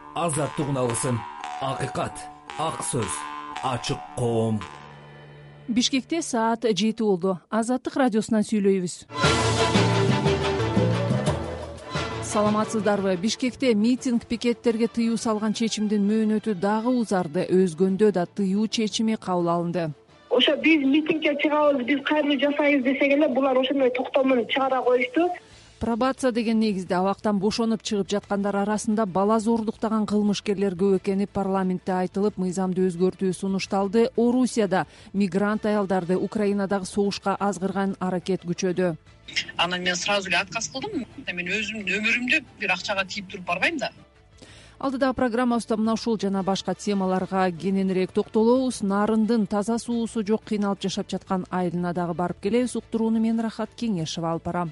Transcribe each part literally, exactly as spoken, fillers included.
азаттык алсын, акыйкат, ак сөз, ачык коом. Бишкекте саат жети болду. Азаттык радиосунан сүйлөйбүз. Саламатсыздарбы? Бишкекте митинг пикеттерге тыюу салган чечимдин мөөнөтү дагы узарды. Өзгөндө да тыюу чечими кабыл алынды. Ошо биз митингге чыгабыз, биз кайрылуу жасайбыз десек эле булар ошондой токтомун чыгара коюшту. Пробация деген негизде абактан бошонуп чыгып жаткандар арасында бала зордуктаган кылмышкерлер көп экени парламентте айтылып, мыйзамды өзгөртүү сунушталды. Орусияда мигрант аялдарды Украинадагы согушка азгырган аракет күчөдү. Анан мен сразу эле отказ кылдым. Мен өзүмдүн өмүрүмдү бир акчага тийип туруп барбайм да. Алдыда программабызда мына ушул жана башка темаларга кененирээк токтолобуз. Нарындын таза суусу жок кыйналып жашап жаткан айылына дагы барып келебиз. Уктурууну мен Рахат Кеңешева алып барам.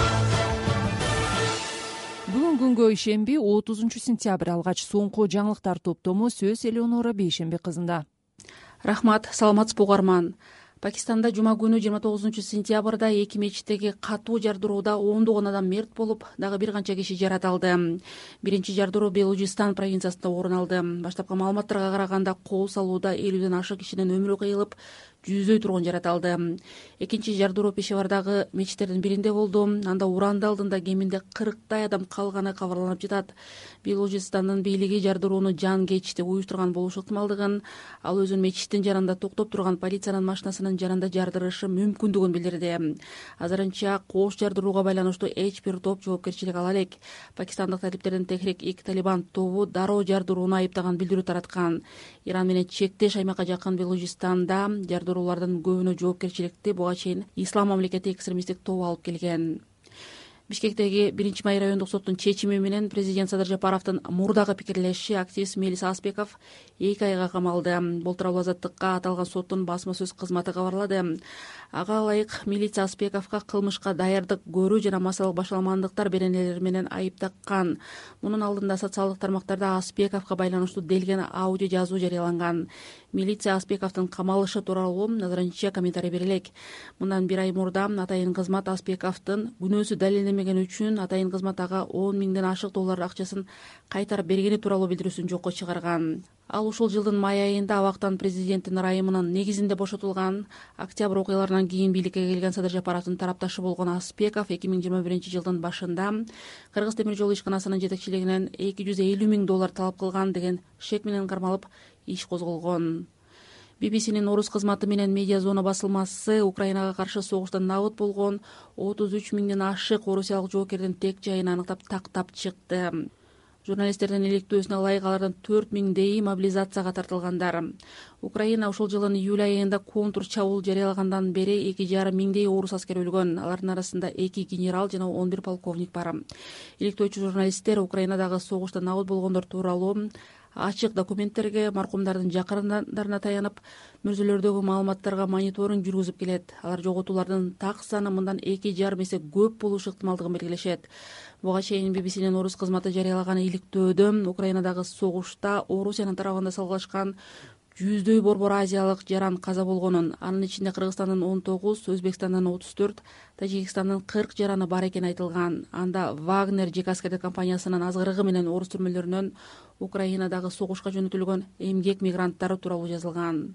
Бүгүн күнгө ишемби отузунчу сентябрь алгач соңку жаңылыктар топтому сөз Элеонора Бейшемби кызында. Рахмат, саламатсызбы угарман. Пакистанда жума күнү жыйырма тогузунчу сентябрда эки мечиттеги катуу жардырууда ондогон адам мерт болуп, дагы бир канча киши жаратылды. Биринчи жардыруу Белужистан провинциясында орун алды. Баштапкы маалыматтарга караганда кол салууда элүүдөн ашык кишинин өмүрү кыйылып, жүздөй тургун жаратылды. Экинчи жардыруу Пешавардагы мечиттердин биринде болду. Анда уранды алдында кеминде кырктай адам калганы кабарланып жатат. Белужистандын бийлиги жардырууну жан кечти уюштурган болушу ыктымалдыгын, ал өзүн мечиттин жанында токтоп турган полициянын машинасынын жанында жардырышы мүмкүндүгүн билдирди. Азырынча кош жардырууга байланыштуу эч бир топ жоопкерчилик ала элек. Пакистандык талиптердин Техрик-ик Талибан тобу дароо жардырууну айыптаган билдирүү тараткан. Иран менен чектеш аймакка жакын Белужистанда жардыруулардын көбүнө жоопкерчиликти буга чейин Ислам мамлекети экстремисттик тобу алып келген. Бишкектеги биринчи май райондук соттун чечими менен президент Садыр Жапаровдун мурдагы пикирлеши активист Мелис Аспеков эки айга камалды. Бул тууралуу Азаттыкка аталган соттун басма сөз кызматы кабарлады. Ага ылайык милиция Аспековго кылмышка даярдык көрүү жана массалык башаламандыктар беренелери менен айыптаккан. Мунун алдында социалдык тармактарда Аспековго байланыштуу делген аудио жазуу жарыяланган. Милиция Аспековдун камалышы тууралуу азырынча комментарий берилек. Мындан бир ай мурда атайын кызмат Аспековдун күнөөсү далилденмеген үчүн атайын кызмат ага он миңден ашык доллар акчасын кайтарып бергени тууралуу билдирүүсүн жокко чыгарган. Ал ушул жылдын май айында абактан президенттин ырайымынын негизинде бошотулган. Октябрь окуяларынан кийин бийликке келген Садыр Жапаровдун тарапташы болгон Аспеков эки миң жыйырма биринчи жылдын башында Кыргыз темир жол ишканасынын жетекчилигинен эки жүз элүү миң доллар талап кылган деген шек менен кармалып иш козголгон. би би синин орус кызматы менен Медиа Зона басылмасы Украинага каршы согушта набыт болгон отуз үч миңден ашык орусиялык жоокердин тек жайын аныктап тактап чыкты. Журналисттердин иликтөөсүнө ылайык алардан төрт миңдейи мобилизацияга тартылгандар. Украина ушул жылдын июль айында контур чабуул жарыялагандан бери эки жарым миңдей орус аскери өлгөн. Алардын арасында эки генерал жана он бир полковник бар. Иликтөөчү журналисттер Украинадагы согушта набыт болгондор тууралуу ачык документтерге, маркумдардын жакындарына таянып, мүрзөлөрдөгү маалыматтарга мониторинг жүргүзүп келет. Алар жоготуулардын так саны мындан эки жарым эсе көп болушу ыктымалдыгын белгилешет. Буга чейин би би синин орус кызматы жарыялаган иликтөөдө Украинадагы согушта Орусиянын тарабында салгылашкан жүздөй борбор азиялык жаран каза болгонун, анын ичинде Кыргызстандын он тогуз, Өзбекстандын отуз төрт, Тажикстандын кырк жараны бар экени айтылган. Анда Вагнер жеке аскердик компаниясынын азгырыгы менен орус түрмөлөрүнөн Украинадагы согушка жөнөтүлгөн эмгек мигранттары тууралуу жазылган.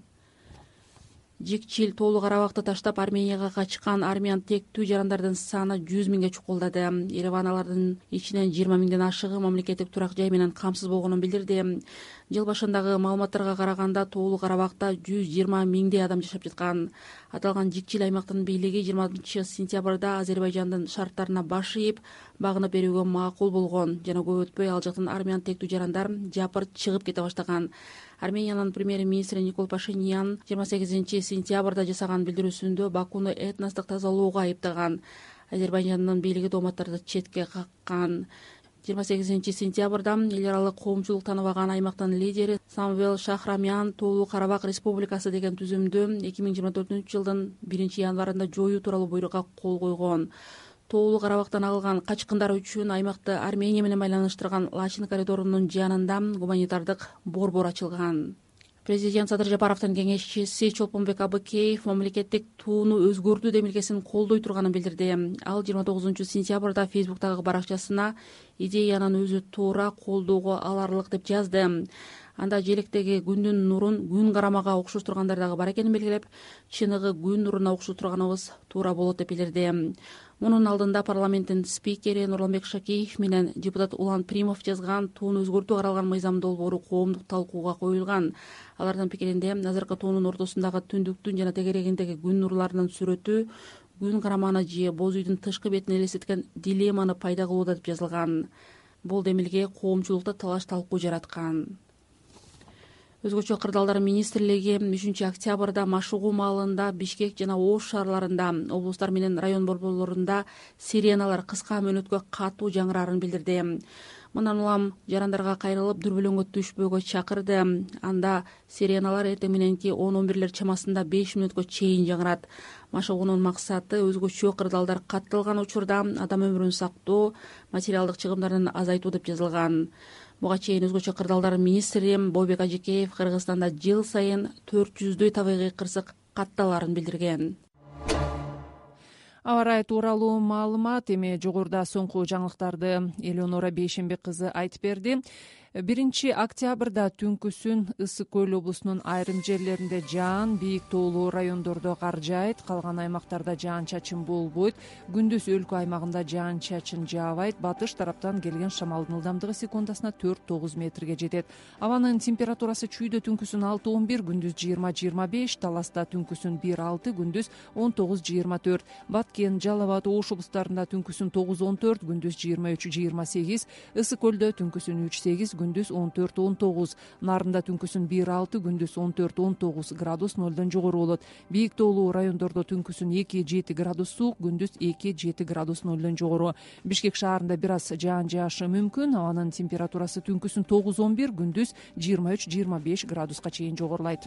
Жикчил Тоолу Карабакты таштап Арменияга качкан армян тектүү жарандардын саны жүз миңге чукулдады. Ереван алардын ичинен жыйырма миңден ашыгы мамлекеттик турак жай менен камсыз болгонун билдирди. Жыл башындагы маалыматтарга караганда Тоолу Карабакта жүз жыйырма миңдей адам жашап жаткан. Аталган жикчил аймактын бийлиги жыйырманчы сентябрда Азербайжандын шарттарына баш ийип, багынып берүүгө макул болгон. Жана көп өтпөй ал жактан армян тектүү жарандар жапырт чыгып кете баштаган. Армениянын премьер-министри Никол Пашинян жыйырма сегизинчи сентябрда жасаган билдирүүсүндө Бакуну этностук тазалоого айыптаган. Азербайжандын бийлиги дооматтарды четке каккан. жыйырма сегизинчи сентябрда эл аралык коомчулук тааныбаган аймактын лидери Самвел Шахрамян Тоолу Карабак Республикасы деген түзүмдү эки миң жыйырма төртүнчү жылдын биринчи январында жоюу тууралуу буйрукка кол койгон. Тоолу Карабактан алган качкындар үчүн аймакты Армения менен байланыштырган Лачин коридорунун жанында гуманитардык борбор ачылган. Президент Садыр Жапаровдун кеңешчиси Чолпонбек Абыкеев мамлекеттик тууну өзгөртүү демилгесин колдой турганын билдирди. Ал жыйырма тогузунчу сентябрда Фейсбуктагы баракчасына идеянын өзү туура колдоого аларлык деп жазды. Анда желектеги күндүн нурун күн карамага окшоштургандар дагы бар экенин белгилеп, чыныгы күн нуруна окшоштурганыбыз туура болот деп билдирди. Мунун алдында парламенттин спикери Нурланбек Шакеев менен депутат Улан Примов жазган тууну өзгөртүү каралган мыйзам долбоору коомдук талкууга коюлган. Алардын пикиринде азыркы туунун ортосундагы түндүктүн жана тегерегиндеги күн нурларынын сүрөтү күн караманы же боз үйдүн тышкы бетин элестеткен дилемманы пайда кылууда деп жазылган. Бул демилге коомчулукта талаш талкуу жараткан. Өзгөчө кырдаалдар министрлиги үчүнчү октябрда Машугу маалында, Бишкек жана Ош шаарларында, облустар менен район борборлорунда сиреналар кыска мөөнөткө катуу жаңырарын билдирди. Мындан улам жарандарга кайрылып дүрбөлөңгө түшпөөгө чакырды. Анда сиреналар эртең мененки он он бирлер чамасында беш мүнөткө чейин жаңырат. Машыгуунун максаты өзгөчө кырдаалдар катталган учурда адам өмүрүн сактоо, материалдык чыгымдарын азайтуу деп жазылган. Буга чейин өзгөчө кырдаалдар министри Бойбек Ажекеев Кыргызстанда жыл сайын төрт жүздөй табигый кырсык катталарын билдирген. Аба ырайы тууралуу маалымат эми жогоруда соңку жаңылыктарды Элеонора Бейшембек кызы айтып берди. биринчи октябрда түнкүсүн Ысык көл облусунун айрым жерлеринде жаан, бийик тоолуу райондордо кар жаайт, калган аймактарда жаан-чачын болбойт. Күндүз өлкө аймагында жаан-чачын жаабайт. Батыш тараптан келген шамалдын ылдамдыгы секундасына төрт тогуз метрге жетет. Абанын температурасы чүйдө түнкүсүн алты он бир, күндүз жыйырма жыйырма беш, Таласта түнкүсүн бир алты, күндүз он тогуз жыйырма төрт, Баткен, Жалал Абад, Ош облустарында түнкүсүн тогуз он төрт, күндүз жыйырма үч жыйырма сегиз, Ысык көлдө түнкүсүн үч сегиз, күндүз он төрт он тогуз, Нарында түнкүсүн бир алты, күндүз он төрт он тогуз градус нолдон жогору болот. Бийик тоолуу райондордо түнкүсүн эки жети градус суук, күндүз эки жети градус нолдон жогору. Бишкек шаарында бир аз жаан жаашы мүмкүн. Абанын температурасы түнкүсүн тогуз он бир, күндүз жыйырма үч жыйырма беш градуска чейин жогорулайт.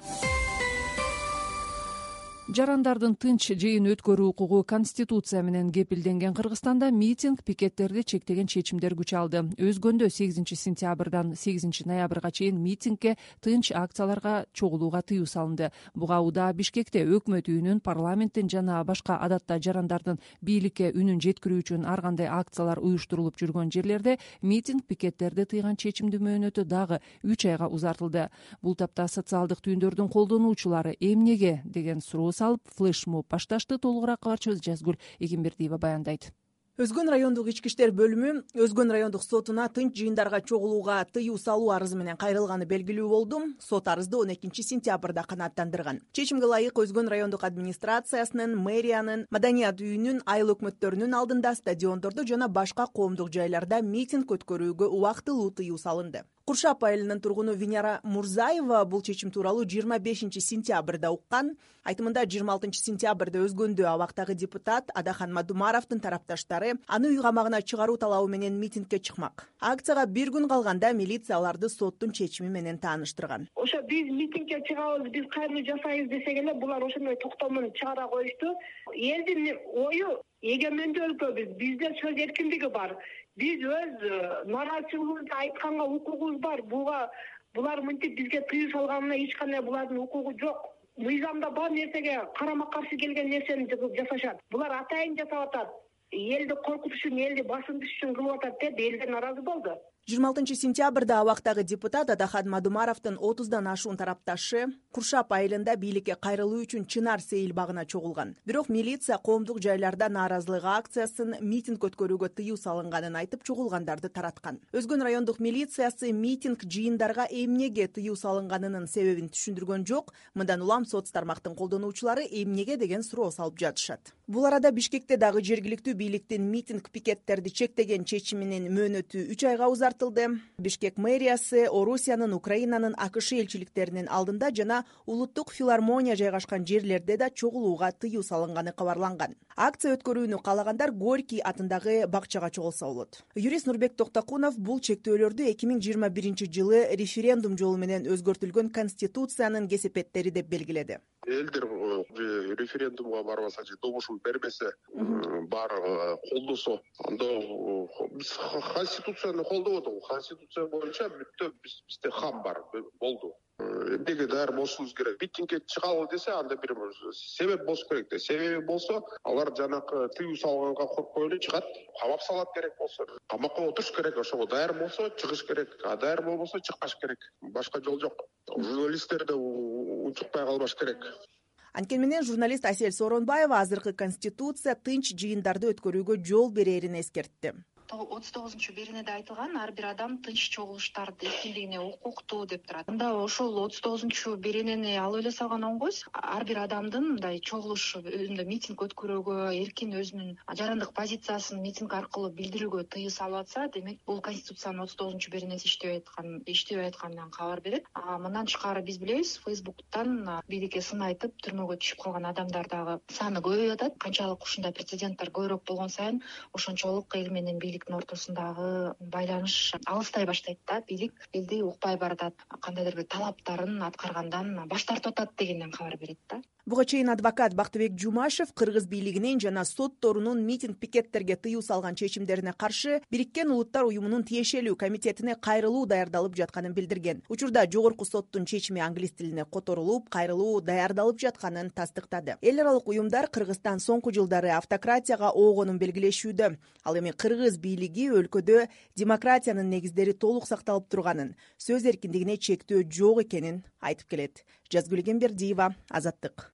Жарандардын тынч жыйын өткөрүү укугу Конституция менен кепилденген Кыргызстанда митинг, пикеттерди чектеген чечимдер күч алды. Өзгөндө сегизинчи сентябрдан сегизинчи ноябрга чейин митингге, тынч акцияларга чогулууга тыюу салынды. Буга Уда Бишкекте өкмөт үйүнүн, парламенттин жана башка адатта жарандардын бийликке үнүн жеткирүү үчүн ар кандай акциялар уюштурулуп жүргөн жерлерде митинг, пикеттерди тыйган чечимдин мөөнөтү дагы үч айга узартылды. Бул тапта социалдык түйүндөрдүн колдонуучулары эмнеге деген суроо салып флешмоб башташты. Толугураак кабарчыбыз Жазгүл Эгембердиева баяндайт. Өзгөн райондук ички иштер бөлүмү Өзгөн райондук сотуна тынч жыйындарга чогулууга тыюу салуу арызы менен кайрылганы белгилүү болду. Сот арызды он экинчи сентябрда канааттандырган. Чечимге ылайык Өзгөн райондук администрациясынын, мэриянын, маданият үйүнүн, айыл өкмөттөрүнүн алдында, стадиондордо жана башка коомдук жайларда митинг өткөрүүгө убактылуу тыюу салынды. Куршап айылынын тургуну Венера Мурзаева бул чечим тууралуу жыйырма бешинчи сентябрда уккан. Айтымында жыйырма алтынчы сентябрда Өзгөндө абактагы депутат Адахан Мадумаровдун тарапташтары аны үй камагына чыгаруу талабы менен митингге чыкмак. Акцияга бир күн калганда милиция аларды соттун чечими менен тааныштырган. Ошо биз митингге чыгабыз, биз кайрылуу жасайбыз десек эле булар ошондой токтомун чыгара коюшту. Элдин ою эгемендүү өлкөбүз, бизде сөз эркиндиги бар. Биз өз нааразычылыгыбызды айтканга укугубуз бар. Буга булар мынтип бизге тыюу салганына эч кандай булардын укугу жок. Мыйзамда бар нерсеге карама каршы келген нерсени жасашат. Булар атайын жасап атат. Элди коркутуш үчүн, элди басындырыш үчүн кылып атат деп элдер нааразы болду. жыйырма алтынчы сентябрда абактагы депутат Адахан Мадумаровдун отуздан ашуун тарапташы Куршап айылында бийликке кайрылуу үчүн Чынар сейил багына чогулган. Бирок милиция коомдук жайларда нааразылык акциясын, митинг өткөрүүгө тыюу салынганын айтып чогулгандарды тараткан. Өзгөн райондук милициясы митинг, жыйындарга эмнеге тыюу салынганынын себебин түшүндүргөн жок. Мындан улам соц тармактын колдонуучулары эмнеге деген суроо салып жатышат. Бул арада Бишкекте дагы жергиликтүү бийликтин митинг, пикеттерди чектеген чечиминин мөөнөтү үч айга узартылды. Бишкек мэриясы Орусиянын, Украинанын, АКШ элчиликтеринин алдында жана улуттук филармония жайгашкан жерлерде да чогулууга тыюу салынганы кабарланган. Акция өткөрүүнү каалагандар Горький атындагы бакчага чогулса болот. Юрист Нурбек Токтокунов бул чектөөлөрдү эки миң жыйырма биринчи жылы референдум жолу менен өзгөртүлгөн Конституциянын кесепеттери деп белгиледи. Элдер референдумга барбаса же добушун бербесе, баары колдосо, анда биз Конституцияны колдободук. Конституция боюнча бүттө бизде хам бар, болду. эмнеге даяр болушубуз керек. Митингге чыгалы десе анда бир себеп болуш керек да. Себеби болсо алар жанакы тыюу салганга коркпой эле чыгат, камап салат керек болсо. Камакка отуруш керек, ошого даяр болсо чыгыш керек, а даяр болбосо чыкпаш керек. Башка жол жок. Журналисттер да учукпай калбаш керек. Анткени менен журналист Асель Сооронбаева азыркы конституция тынч жыйындарды өткөрүүгө жол берерин эскертти. отуз тогузунчу беренеде айтылган ар бир адам тынч чогулуштарды эркиндигине укуктуу деп турат. Анда ошол отуз тогузунчу беренени алып эле салган оңгойсуз. Ар бир адамдын мындай чогулушуп, өзүндөй митинг өткөрүүгө, эркин өзүнүн жарандык позициясын митинг аркылуу билдирүүгө тыюу салып атса, демек бул конституциянын отуз тогузунчу беренеси иштебей аткан, иштебей атканынан кабар берет. А мындан тышкары биз билебиз, Фейсбуктан бийликке сын айтып түрмөгө түшүп калган адамдар дагы саны көбөйүп атат. Канчалык ушундай прецеденттер көбүрөөк болгон сайын ошончолук эл менен бийлик ортосундагы байланыш алыстай баштайт да. Бийлик элди укпай баратат, кандайдыр бир талаптарын аткаргандан баш тартып атат дегенден кабар берет да. Буга чейин адвокат Бактыбек Жумашев кыргыз бийлигинин жана сотторунун митинг пикеттерге тыюу салган чечимдерине каршы Бириккен Улуттар уюмунун тиешелүү комитетине кайрылуу даярдалып жатканын билдирген. Учурда жогорку соттун чечими англис тилине которулуп, кайрылуу даярдалып жатканын тастыктады. Эл аралык уюмдар Кыргызстан соңку жылдары автократияга оогонун белгилешүүдө. Ал эми кыргыз бийлиги өлкөдө демократиянын негиздери толук сакталып турганын, сөз эркиндигине чектөө жок экенин айтып келет. Жазгүл Гембердиева, Азаттык.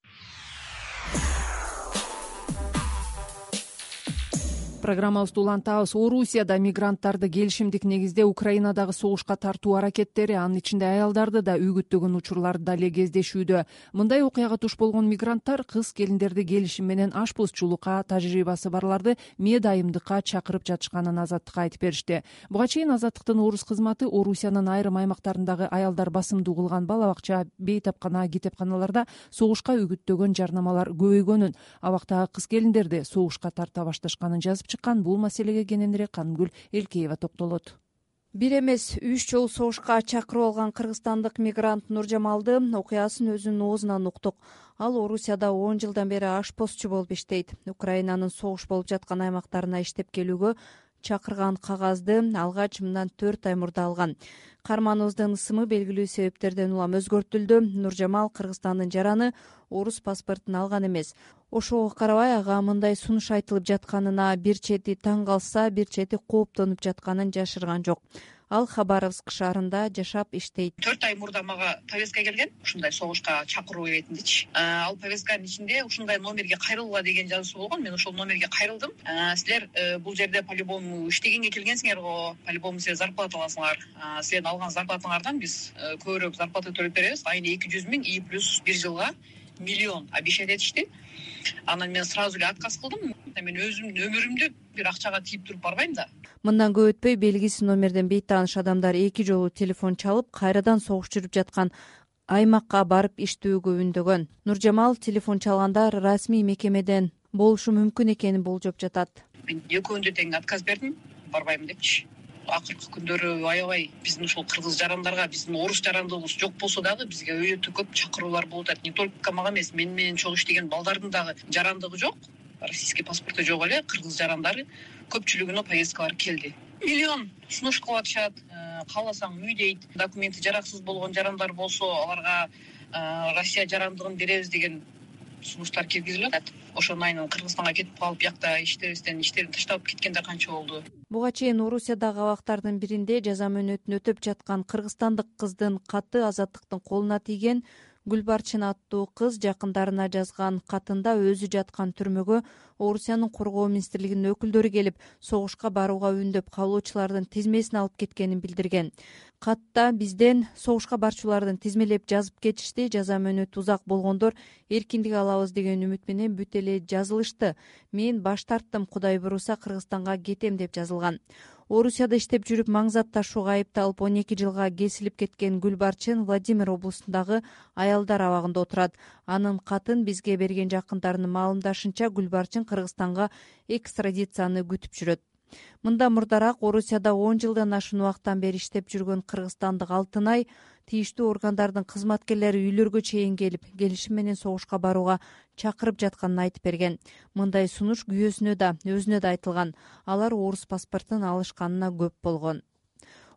Программабызды улантабыз. Орусияда мигранттарды келишимдик негизде Украинадагы согушка тартуу аракеттери, анын ичинде аялдарды да үгүттөгөн учурларды дале кездешүүдө. Мындай окуяга туш болгон мигранттар кыз келиндерди келишим менен ашпозчулукка тажрыйбасы барларды медайымдыкка чакырып жатышканын Азаттыкка айтып беришти. Буга чейин Азаттыктын орус кызматы Орусиянын айрым аймактарындагы аялдар басымдуу кылган бала бакча, бейтапкана, китепканаларда согушка үгүттөгөн жарнамалар көбөйгөнүн, абактагы кыз келиндерди согушка тарта башташканын жазып чыккан. Бул маселеге кененирээк Канымгүл Элкеева токтолот. Бир эмес үч жолу согушка чакырып алган кыргызстандык мигрант Нуржамалды окуясын өзүнүн оозунан уктук. Ал Орусияда он жылдан бери ашпозчу болуп иштейт. Украинанын согуш болуп жаткан аймактарына иштеп келүүгө чакырган кагазды алгач мындан төрт ай мурда алган. Карманыбыздын ысымы белгилүү себептерден улам өзгөртүлдү. Нуржамал Кыргызстандын жараны орус паспортун алган эмес. Ошого карабай ага мындай сунуш айтылып жатканына бир чети таң калса, бир чети кооптонуп жатканын жашырган жок. Ал Хабаровск шаарында жашап иштейт. төрт ай мурда мага повестка келген, ушундай согушка чакыруу иретиндечи. Ал повестканын ичинде ушундай номерге кайрылгыла деген жазуусу болгон. Мен ошол номерге кайрылдым. Силер бул жерде по-любому иштегенге келгенсиңер го, по-любому силер зарплата аласыңар. Силердин алган зарплатаңардан биз көбүрөөк зарплата төлөп беребиз. Айына эки жүз миң и плюс бир жылга миллион обещать этишти. Анан мен сразу эле отказ кылдым. Мен өзүмдүн өмүрүмдү бир акчага тийип туруп барбайм да. Мындан көп өтпөй белгисиз номерден бейтааныш адамдар эки жолу телефон чалып, кайрадан согуш жүрүп жаткан аймакка барып иштөөгө үндөгөн. Нуржамал телефон чалганда расмий мекемеден болушу мүмкүн экенин болжоп жатат. Мен экөөндө тең отказ бердим, барбайм депчи. Акыркы күндөрү аябай биздин ушул кыргыз жарандарга, биздин орус жарандыгыбыз жок болсо дагы бизге өтө көп чакыруулар болуп атат. Не только мага эмес, мен менен чогуу иштеген балдардын дагы жарандыгы жок, российский паспорту жок эле, кыргыз жарандары көпчүлүгүнө повесткалар келди. Миллион сунуш кылып атышат, кааласаң үй дейт. Документи жараксыз болгон жарандар болсо, аларга Россия жарандыгын беребиз деген сунуштар киргизилип атат. Ошону айынан Кыргызстанга кетип калып, бияқта иштебестен иштерин таштап кеткендер канча болду. Буга чейин Орусиядагы абактардын биринде жаза мөөнөтүн өтөп жаткан кыргызстандык кыздын каты Азаттыктын колуна тийген. Гүлбарчын аттуу кыз жакындарына жазган катында өзү жаткан түрмөгө Орусиянын коргоо министрлигинин өкүлдөрү келип, согушка барууга үндөп калуучулардын тизмесин алып кеткенин билдирген. Катта бизден согушка барчулардын тизмелеп жазып кетишти, жаза мөөнөтү узак болгондор эркиндик алабыз деген үмүт менен бүт эле жазылышты. Мен баш тарттым, Кудай буйруса Кыргызстанга кетем деп жазылган. Орусияда иштеп жүрүп маң зат ташууга айыпталып он эки жылга кесилип кеткен Гүлбарчын Владимир облусундагы аялдар абагында отурат. Анын катын бизге берген жакындарынын маалымдашынча, Гүлбарчын Кыргызстанга экстрадицияны күтүп жүрөт. Мында мурдараак Орусияда он жылдан ашуун убакыттан бери иштеп жүргөн кыргызстандык Алтынай тийиштүү органдардын кызматкерлери үйлөргө чейин келип, келишим менен согушка барууга чакырып жатканын айтып берген. Мындай сунуш күйөөсүнө да, өзүнө да айтылган. Алар орус паспортун алышканына көп болгон.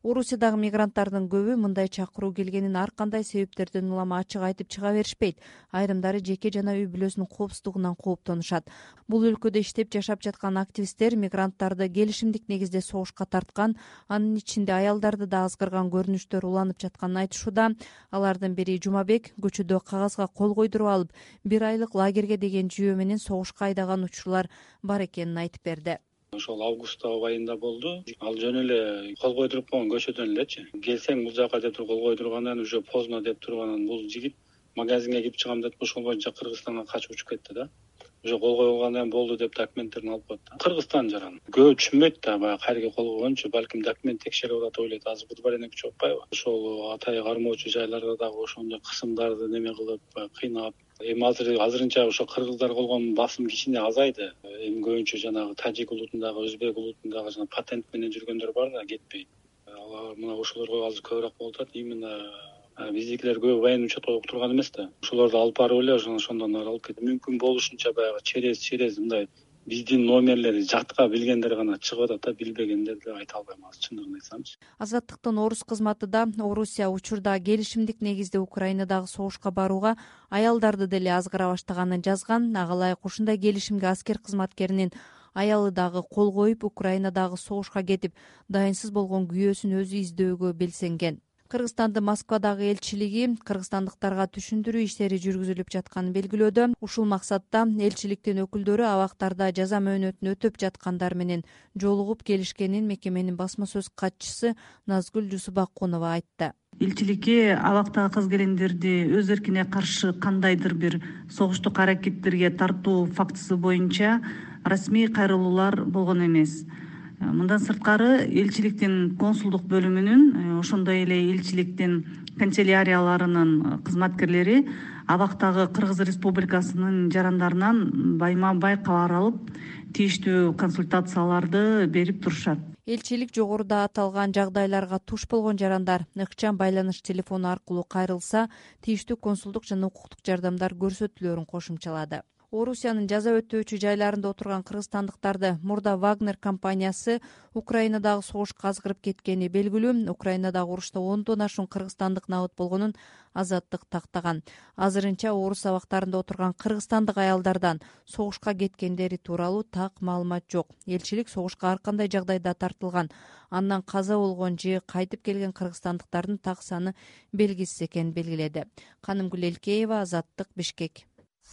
Орусиядагы мигранттардын көбү мындай чакыруу келгенин ар кандай себептерден улам ачык айтып чыга беришпейт. Айрымдары жеке жана үй бүлөсүнүн коопсуздугунан кооптонушат. Бул өлкөдө иштеп жашап жаткан активисттер мигранттарды келишимдик негизде согушка тарткан, анын ичинде аялдарды да азгырган көрүнүштөр уланып жатканын айтышууда. Алардын бири Жумабек көчөдө кагазга кол койдуруп алып, бир айлык лагерге деген жүйө менен согушка айдаган учурлар бар экенин айтып берди. Ошол август айында болду. Ал жөн эле кол койдуруп койгон көчөдөн элечи. Келсең бул жака деп туруп кол койдургандан уже поздно деп турганан бул жигит магазинге кирип чыгам деп ошол боюнча Кыргызстанга качып учуп кетти да. Уже кол койгондан болду деп документтерин алып коет да. Кыргызстан жаран. Көп түшүнбөйт да, баягы кайерге кол койгончу, балким документ текшерип атат ойлойт. Азыр Будбаренен күчүп атпайбы? Ошол атай кармоочу жайларда дагы ошондой кысымдарды неме кылып, кыйнап, эми азыр азырынча ошо кыргыздар болгон басым кичине азайды. Эми көбүнчө жанагы тажик улутундагы, өзбек улутундагы жана патент менен жүргөндөр бар да, кетпей. Алар мына ошолорго азыр көбүрөөк болуп атат. Именно биздикилер көп военный учетко турган эмес да. Ошолорду алып барып эле ошондон ары алып кетти. Мүмкүн болушунча баягы через через мындай биздин номерлери жатка билгендер гана чыгып атат да, билбегендерди айта албайм азыр чындыгын айтсамчы. Азаттыктын орус кызматы да Орусия учурда келишимдик негизде Украинадагы согушка барууга аялдарды деле азгыра баштаганын жазган. Ага ылайык ушундай келишимге аскер кызматкеринин аялы дагы кол коюп, Украинадагы согушка кетип, дайынсыз болгон күйөөсүн өзү издөөгө белсенген. Кыргызстандын Москвадагы элчилиги кыргызстандыктарга түшүндүрүү иштери жүргүзүлүп жатканын белгилөөдө. Ушул максатта элчиликтин өкүлдөрү абактарда жаза мөөнөтүн өтөп жаткандар менен жолугуп келишкенин мекеменин басма сөз катчысы Назгүл Жусупакунова айтты. Элчиликке абактагы кыз келиндерди өз эркине каршы кандайдыр бир согуштук аракеттерге тартуу фактысы боюнча расмий кайрылуулар болгон эмес. Мындан сырткары элчиликтин консулдук бөлүмүнүн, ошондой эле элчиликтин канцелярияларынын кызматкерлери абактагы Кыргыз Республикасынын жарандарынан байма бай кабар алып, тийиштүү консультацияларды берип турушат. Элчилик жогоруда аталган жагдайларга туш болгон жарандар ыкчам байланыш телефону аркылуу кайрылса, тийиштүү консулдук жана укуктук жардамдар көрсөтүлөөрүн кошумчалады. Орусиянын жаза өтөөчү жайларында отурган кыргызстандыктарды мурда Вагнер компаниясы Украинадагы согушка азгырып кеткени белгилүү. Украинадагы урушта ондон ашуун кыргызстандык набыт болгонун Азаттык тактаган. Азырынча орус абактарында отурган кыргызстандык аялдардан согушка кеткендери тууралуу так маалымат жок. Элчилик согушка ар кандай жагдайда тартылган, андан каза болгон же кайтып келген кыргызстандыктардын так саны белгисиз экенин белгиледи. Канымгүл Элкеева, Азаттык, Бишкек.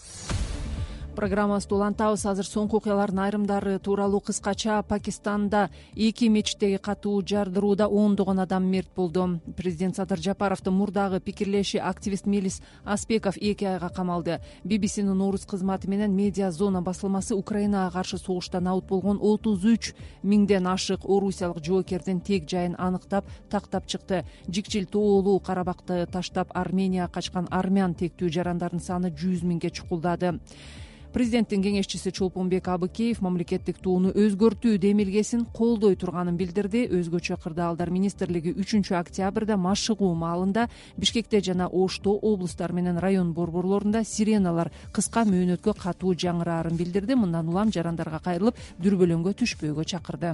Программабызды улантабыз. Азыр соңку окуялардын айрымдары тууралуу кыскача. Пакистанда эки мечиттеги катуу жардырууда ондогон адам мерт болду. Президент Садыр Жапаровдун мурдагы пикирлеши активист Мелис Аспеков эки айга камалды. би би синин орус кызматы менен Медиа Зона басылмасы Украинага каршы согушта набыт болгон отуз үч миңден ашык орусиялык жоокердин тег жайын аныктап, тактап чыкты. Жикчил тоолуу Карабакты таштап Арменияга качкан армян тектүү жарандардын саны жүз миңге чукулдады. Президенттин кеңешчиси Чолпонбек Абыкеев мамлекеттик тууну өзгөртүү демилгесин колдой турганын билдирди. Өзгөчө кырдаалдар министрлиги үчүнчү октябрда машыгуу маалында Бишкекте жана Ошто облустар менен район борборлорунда сиреналар кыска мөөнөткө катуу жаңыраарын билдирди. Мындан улам жарандарга кайрылып, дүрбөлөңгө түшпөөгө чакырды.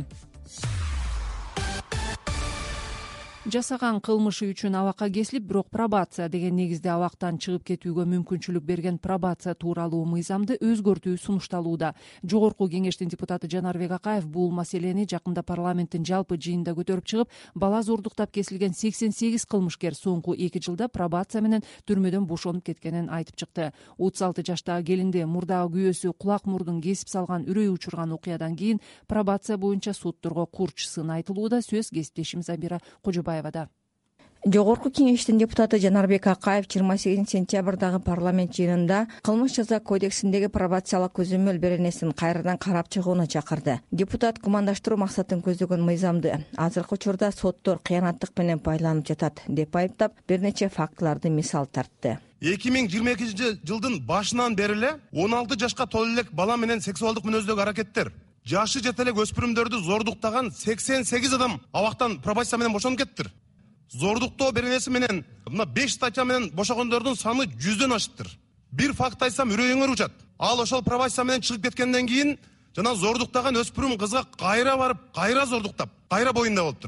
Жасаган кылмышы үчүн абакка кесилип, бирок пробация деген негизде абактан чыгып кетүүгө мүмкүнчүлүк берген пробация тууралуу мыйзамды өзгөртүү сунушталууда. Жогорку кеңештин депутаты Жанарбек Акаев бул маселени жакында парламенттин жалпы жыйынында көтөрүп чыгып, бала зордуктап кесилген сексен сегиз кылмышкер соңку эки жылда пробация менен түрмөдөн бошонуп кеткенин айтып чыкты. отуз алты жаштагы келинди мурдагы күйөөсү кулак мурдун кесип салган, үрөй учурган окуядан кийин пробация боюнча сотторго курчусын айтылууда. Сөз кесиптешим Забира Кожобаева. Жогорку кеңештин депутаты Жанарбек Акаев жыйырма сегизинчи сентябрдагы парламент жыйынында кылмыш жаза кодексиндеги пробациялык көзөмөл беренесин кайрадан карап чыгууну чакырды. Депутат кумандаштыруу максатын көздөгөн мыйзамды азыркы учурда соттор кыянаттык менен байланып жатат деп айыптап, бир нече фактыларды мисал тартты. эки миң жыйырма экинчи жылдын башынан бери эле он алты жашка толо элек бала менен сексуалдык мүнөздөгү аракеттер, жашы жете элек өспүрүмдөрдү зордуктаган сексен сегиз адам абактан пробация менен бошонуп кеттир. Зордуктоо беренеси менен мына беш статья менен бошогондордун саны жүздөн ашыптыр. Бир факт айтсам үрөйүңөр учат. Ал ошол пробация менен чыгып кеткенден кийин жана зордуктаган өспүрүм кызга кайра барып, кайра зордуктап, кайра боюнда болуптур.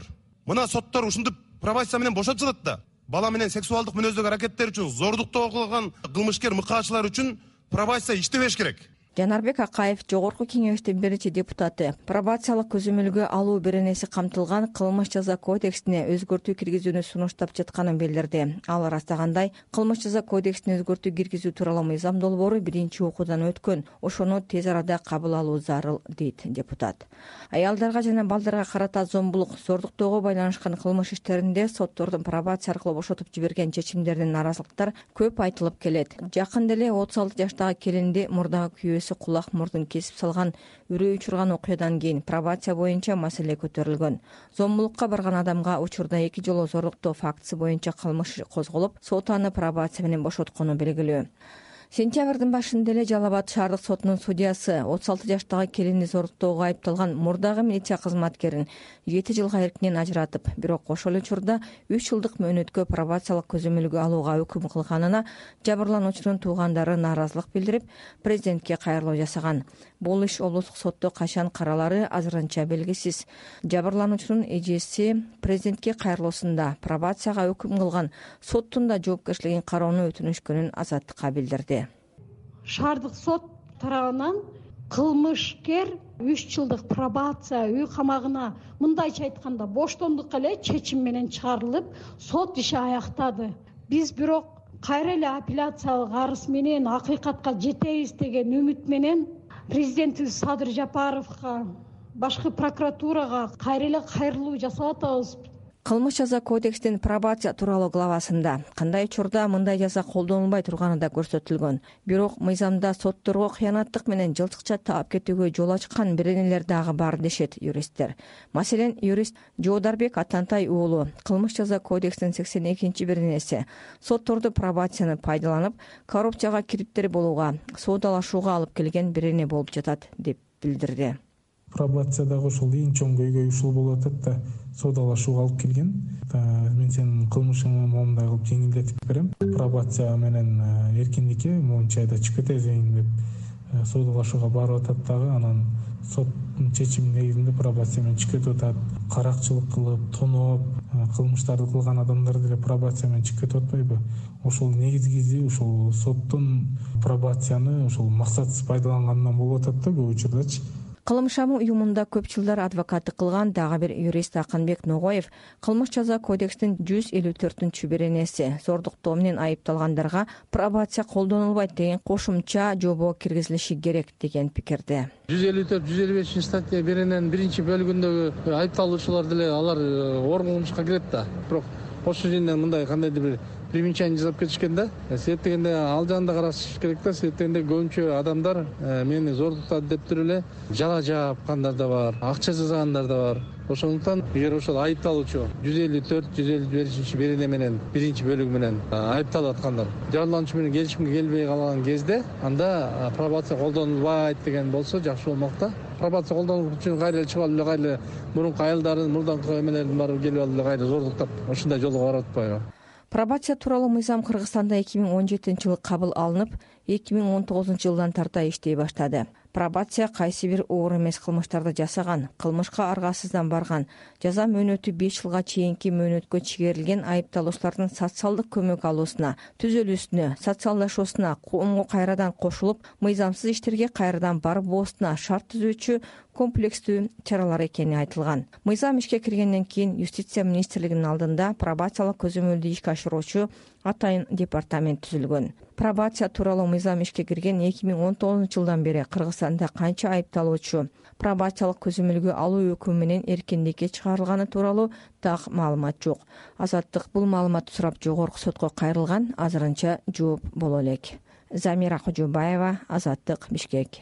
мына соттор ушинтип пробация менен бошотуп жатат да. Бала менен сексуалдык мүнөздөгү аракеттер үчүн зордуктоо кылган кылмышкер мыкаачылар үчүн пробация иштебеш керек. Жанарбек Акаев жогорку кеңештин биринчи депутаты. Пробациялык көзөмөлгө алуу беренеси камтылган кылмыш жаза кодексине өзгөртүү киргизүүнү сунуштап жатканын билдирди. Ал ырастагандай, кылмыш жаза кодексине өзгөртүү киргизүү тууралуу мыйзам долбоору биринчи окуудан өткөн. Ошону тез арада кабыл алуу зарыл, дейт депутат. Аялдарга жана балдарга карата зомбулук, зордуктоого байланышкан кылмыш иштеринде соттордун пробация аркылуу бошотуп жиберген чечимдеринен наразылыктар көп айтылып келет. Жакында эле отуз алты жаштагы келинди мурдагы күйөөсү кулак мурдун кесип салган үрөө учурган окуядан кийин пробация боюнча маселе көтөрүлгөн. Зомбулукка барган адамга учурда эки жолу зордуктоо фактысы боюнча кылмыш козголуп, сот аны пробация менен бошоткону белгилүү. Сентябрдын башында эле Жалал Абад шаардык сотунун судьясы отуз алты жаштагы келинди зордуктоого айыпталган мурдагы милиция кызматкерин жети жылга эркинен ажыратып, бирок ошол учурда үч жылдык мөөнөткө пробациялык көзөмөлгө алууга өкүм кылганына жабырлануучунун туугандары нааразылык билдирип, президентке кайрылуу жасаган. Бул иш облустук сотто качан каралары азырынча белгисиз. Жабырлануучунун эжеси президентке кайрылуусунда пробацияга өкүм кылган соттун да жоопкерчилигин кароону өтүнүшкөнүн Азаттыкка билдирди. Шаардык сот тарабынан кылмышкер үч жылдык пробация үй камагына мындайча айтканда боштондукка эле чечим менен чыгарылып, сот иши аяктады. Биз бирок кайра эле апелляциялык арыз менен акыйкатка жетебиз деген үмүт менен президентибиз Садыр Жапаровго, башкы прокуратурага кайра эле кайрылуу жасап атабыз. Кылмыш жаза кодекстин пробация тууралуу главасында кандай учурда мындай жаза колдонулбай турганы да көрсөтүлгөн. Бирок мыйзамда сотторго кыянаттык менен жылчыкча таап кетүүгө жол ачкан беренелер дагы бар дешет юристтер. Маселен, юрист Жоодарбек Атантай уулу кылмыш жаза кодекстин сексен экинчи беренеси сотторду пробацияны пайдаланып, коррупцияга кириптер болууга, соодалашууга алып келген берене болуп жатат деп билдирди. Пробациядагы ошол эң чоң көйгөй ушул болуп атат да, соодалашууга алып келген. Мен сенин кылмышыңды момундай кылып жеңилдетип берем. Пробация менен эркиндикке монча айда чыгып кетесиң деп соодалашууга барып атат дагы, анан соттун чечими негизинде пробация менен чыгып кетип атат. Каракчылык кылып, тоноп, кылмыштарды кылган адамдар деле пробация менен чыгып кетип атпайбы? Ошол негизгиси ушул соттун пробацияны ушул максатсыз пайдаланганынан болуп атат да көп учурдачы. Кылмышамы уюмунда көп жылдар адвокаттык кылган дагы бир юрист Акынбек Ногоев кылмыш жаза кодекстин жүз элүү төртүнчү беренеси зордуктоо менен айыпталгандарга пробация колдонулбайт деген кошумча жобо киргизилиши керек деген пикирде. жүз элүү төрт жүз элүү бешинчи статья берененин биринчи бөлүгүндөгү айыпталуучулар деле алар орун кылмышка кирет да. Бирок ошол жерден мындай кандайдыр бир примечание жасап кетишкен да. Себеп дегенде ал жагында караш керек да. Себеп дегенде көбүнчө адамдар мени зордуктады деп туруп эле жала жапкандар да бар, акча жасагандар да бар. Ошондуктан эгер ошол айыпталуучу жүз элүү төрт жүз элүү бешинчи берене менен биринчи бөлүгү менен айыпталып аткандар жабырлануучу менен келишимге келбей калган кезде анда пробация колдонулбайт деген болсо жакшы болмок да. Пробация колдонуш үчүн кайра чыгып алып эле кайра мурунку айылдарын, мурдаңкы эмелердин баары келип алып эле кайра зордуктап ушундай жолго барып атпайбы? Пробация тууралуу мыйзам Кыргызстанда эки миң он жетинчи жылы кабыл алынып, эки миң он тогузунчу жылдан тарта иштей баштады. Пробация кайсы бир оор эмес кылмыштарды жасаган, кылмышка аргасыздан барган, жаза мөөнөтү беш жылга чейинки мөөнөткө чегерилген айыпталуучулардын социалдык көмөк алуусуна, түзөлүүсүнө, социалдашуусуна, коомго кайрадан кошулуп, мыйзамсыз иштерге кайрадан барбоосуна шарт түзүүчү комплекстүү чаралар экени айтылган. Мыйзам ишке киргенден кийин Юстиция министрлигинин алдында пробациялык көзөмөлдү ишке ашыруучу атайын департамент түзүлгөн. Пробация тууралуу мыйзам ишке кирген эки миң он тогузунчу жылдан бери Кыргызстанда канча айыпталуучу пробациялык көзөмөлгө алуу өкүмү менен эркиндикке чыгарылганы тууралуу так маалымат жок. Азаттык бул маалыматты сурап жогорку сотко кайрылган, азырынча жооп боло элек. Замира Кожобаева, Азаттык, Бишкек.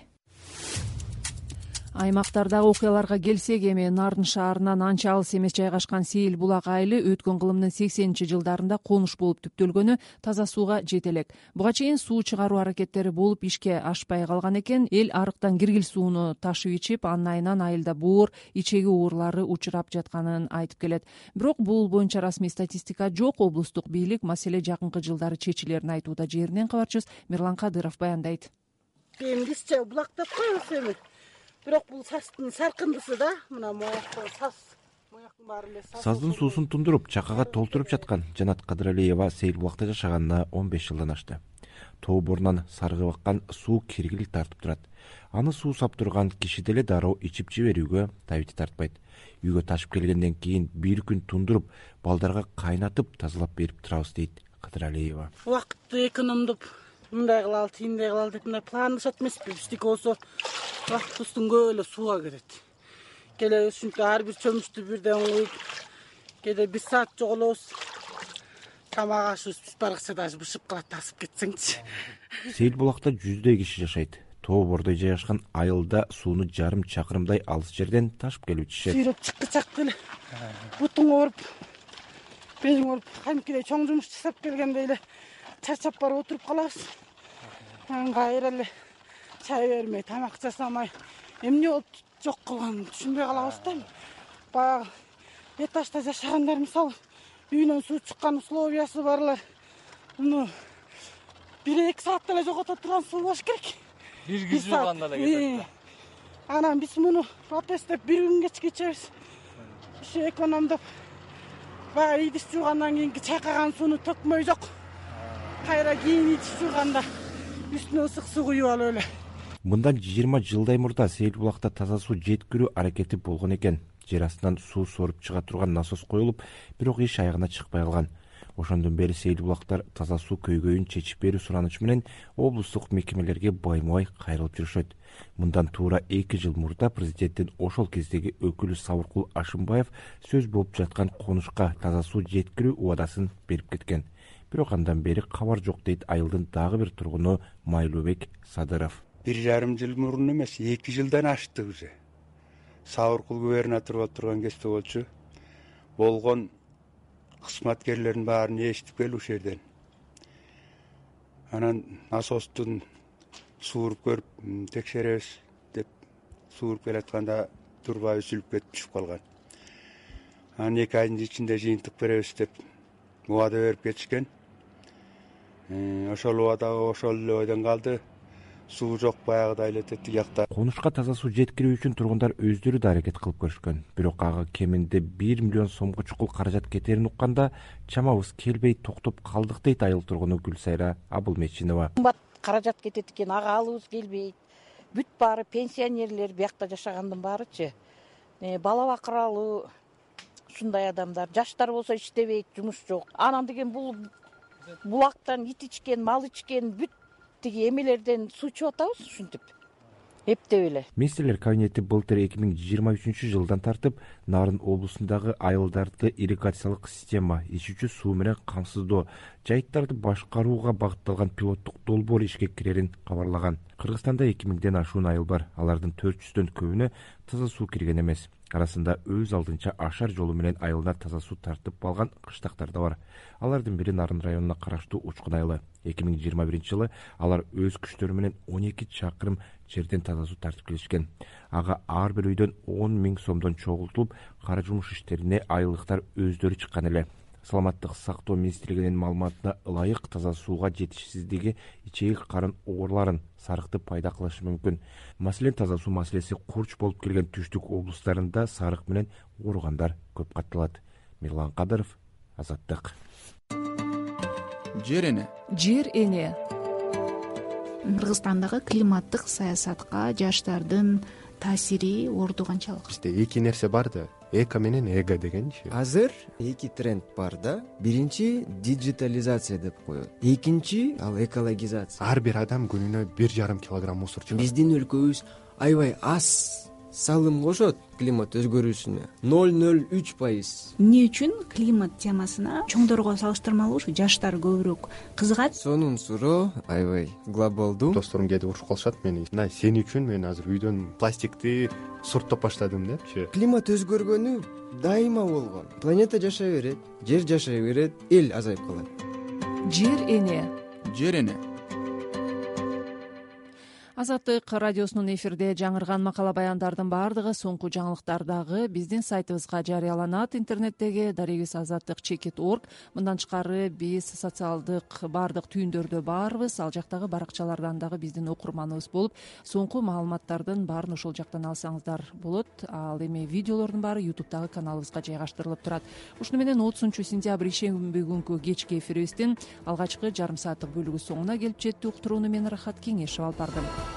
Аймактардагы окуяларга келсек, эми Нарын шаарынан анча алыс эмес жайгашкан Сейил булак айылы өткөн кылымдын сексенинчи жылдарында конуш болуп түптөлгөнү таза сууга жете элек. Буга чейин суу чыгаруу аракеттери болуп ишке ашпай калган экен. Эл арыктан киргил сууну ташып ичип, анын айынан айылда боор, ичеги оорулары учурап жатканын айтып келет. Бирок бул боюнча расмий статистика жок. Облустук бийлик маселе жакынкы жылдары чечилерин айтууда. Жеринен кабарчыбыз Мирлан Кадыров баяндайт. Эмдисче булак деп коебуз эми. Бирок бул састын саркындысы да, мына могу сас Саздын суусун тундуруп чакага толтуруп жаткан Жанат Кадыралиева Сейил булакта жашаганына он беш жылдан ашты. Тоо борунан сарыгып аккан суу киргилик тартып турат. Аны суу сап турган киши деле дароо ичип жиберүүгө табити тартпайт. Үйгө ташып келгенден кийин бир күн тундуруп, балдарга кайнатып тазалап берип турабыз дейт Кадыралиева. Убакытты экономдоп, мындай кылалы, тиндей кылалы деп мындай планлашат эмеспи. Биздики болсо убактыбыздын көбү эле сууга кетет. Келебиз ушинтип ар бир чөмүчтү бирден куюп, кээде бир саат жоголобуз. Тамак ашыбыз биз баракча даже бышып калат, тасып кетсеңчи. Сейил булакта жүздөй киши жашайт. Тоо бордой жайгашкан айылда сууну жарым чакырымдай алыс жерден ташып келип ичишет. Сүйрөп чыккычак деле бутуң ооруп, белиң ооруп, каймкидей чоң жумуш жасап келгенде эле чарчап барып отуруп калабыз. Анан кайра эле чай бермей, тамак жасамай, эмне болуп жок кылганын түшүнбөй калабыз да. Баягы этажда жашагандар мисалы үйүнөн суу чыккан условиясы барлар муну бир эки саатта эле жогото турган суу болуш керек. Бир күн жууганда эле кетет. Анан биз муну протесттеп бир күн кечке ичебиз. Ушу экономдоп баягы идиш жуугандан кийинки чайкаган сууну төкмөй жок. Кайра кийин идиш жууганда үстүнө ысык суу куюп алып эле. Мындан жыйырма жылдай мурда Сейил булакта таза суу жеткирүү аракети болгон экен. Жер астынан суу соруп чыга турган насос коюлуп, бирок иш аягына чыкпай калган. Ошондон бери Сейил булактар таза суу көйгөйүн чечип берүү суранычы менен облустук мекемелерге байма-бай кайрылып жүрүшөт. Мындан туура эки жыл мурда президенттин ошол кездеги өкүлү Сабыркул Ашымбаев сөз болуп жаткан конушка таза суу жеткирүү убадасын берип кеткен. Бирок андан бери кабар жок дейт айылдын дагы бир тургуну Майлообек Садыров. Бир жарым жыл мурун эмес, эки жылдан ашты уже. Сабыркул губернатор болуп турган кезде болчу. Болгон кызматкерлердин баарын эшитип келип ушул жерден. Анан насостун сууруп көрүп текшеребиз деп сууруп келатканда турбай үзүлүп кетип түшүп калган. Анан эки айдын ичинде жыйынтык беребиз деп убада берип кетишкен. Ошол убада ошол эле ойдон калды. Суу жок, баягыдай эле тетик жакта. Конушка таза суу жеткирүү үчүн тургундар өздөрү да аракет кылып көрүшкөн. Бирок ага кеминде бир миллион сомго чукул каражат кетерин укканда чамабыз келбей токтоп калдык дейт айыл тургуну Гүлсайра Абылмечинова. Кымбат каражат кетет экен, ага алыбыз келбейт. Бүт баары пенсионерлер биякта жашагандын баарычы. Бала бакыралуу ушундай адамдар, жаштар болсо иштебейт, жумуш жок. Анан деген бул булактан ит ичкен, мал ичкен бүт эмелерден суу чыгып атабыз ушинтип. Эптеп эле. Министрлер кабинети былтыр эки миң жыйырма үчүнчү жылдан тартып Нарын облусундагы айылдарды ирригациялык система, ичүүчү суу менен камсыздоо, жайыттарды башкарууга багытталган пилоттук долбоор ишке кирерин кабарлаган. Кыргызстанда эки миңден ашуун айыл бар. Алардын төрт жүздөн көбүнө таза суу кирген эмес. Арасында өз алдынча ашар жолу менен айылына таза суу тартып алган кыштактар да бар. Алардын бири Нарын районуна караштуу Учкун айылы. эки миң жыйырма биринчи жылы алар өз күчтөрү менен он эки чакырым жерден таза суу тартып келишкен. Ага ар бир үйдөн он миң сомдон чогултулуп, кара жумуш иштерине айылдыктар өздөрү чыккан эле. Саламаттык сактоо министрлигинин маалыматына ылайык таза сууга жетишсиздиги ичеги карын ооруларын, сарыкты пайда кылышы мүмкүн. Маселен, таза суу маселеси курч болуп келген түштүк облустарында сарык менен ооругандар көп катталат. Мирлан Кадыров, Азаттык. Жер эне. Жер эне. Кыргызстандагы климаттык саясатка жаштардын таасири орду канчалык? Бизде эки нерсе бар да, эко менен эго дегенчи. Азыр эки тренд бар да. Биринчи диджитализация деп коет. Экинчи ал экологизация. Ар бир адам күнүнө бир жарым килограмм мусор чыгарат. Биздин өлкөбүз аябай аз салым кошот климат өзгөрүүсүнө. ноль ноль үч пайыз. Эмне үчүн климат темасына чоңдорго салыштырмалуу ушу жаштар көбүрөөк кызыгат? Сонун суроо аябай глобалдуу. Досторум келип урушуп калышат мени. Мына сен үчүн мен азыр үйдөн пластикти сурттоп баштадым депчи. Климат өзгөргөнү дайыма болгон. Планета жашай берет, жер жашай берет, эл азайып калат. Жер эне. Жер эне. Азаттык радиосунун эфирде жаңырган макала баяндардын баардыгы соңку жаңылыктардагы биздин сайтыбызга жарыяланат. Интернеттеги дарегибиз азаттык чекит точка орг. Мындан тышкары биз социалдык баардык түйүндөрдө барбыз. Ал жактагы баракчалардан дагы биздин окурманыбыз болуп, соңку маалыматтардын баарын ошол жактан алсаңыздар болот. Ал эми видеолордун баары ютубтагы каналыбызга жайгаштырылып турат. Ушуну менен отузунчу сентябрь ишемби күнкү кечки эфирибиздин алгачкы жарым сааттык бөлүгү соңуна келип жетти. Уктурууну мен Рахат Кеңешева алып бардым.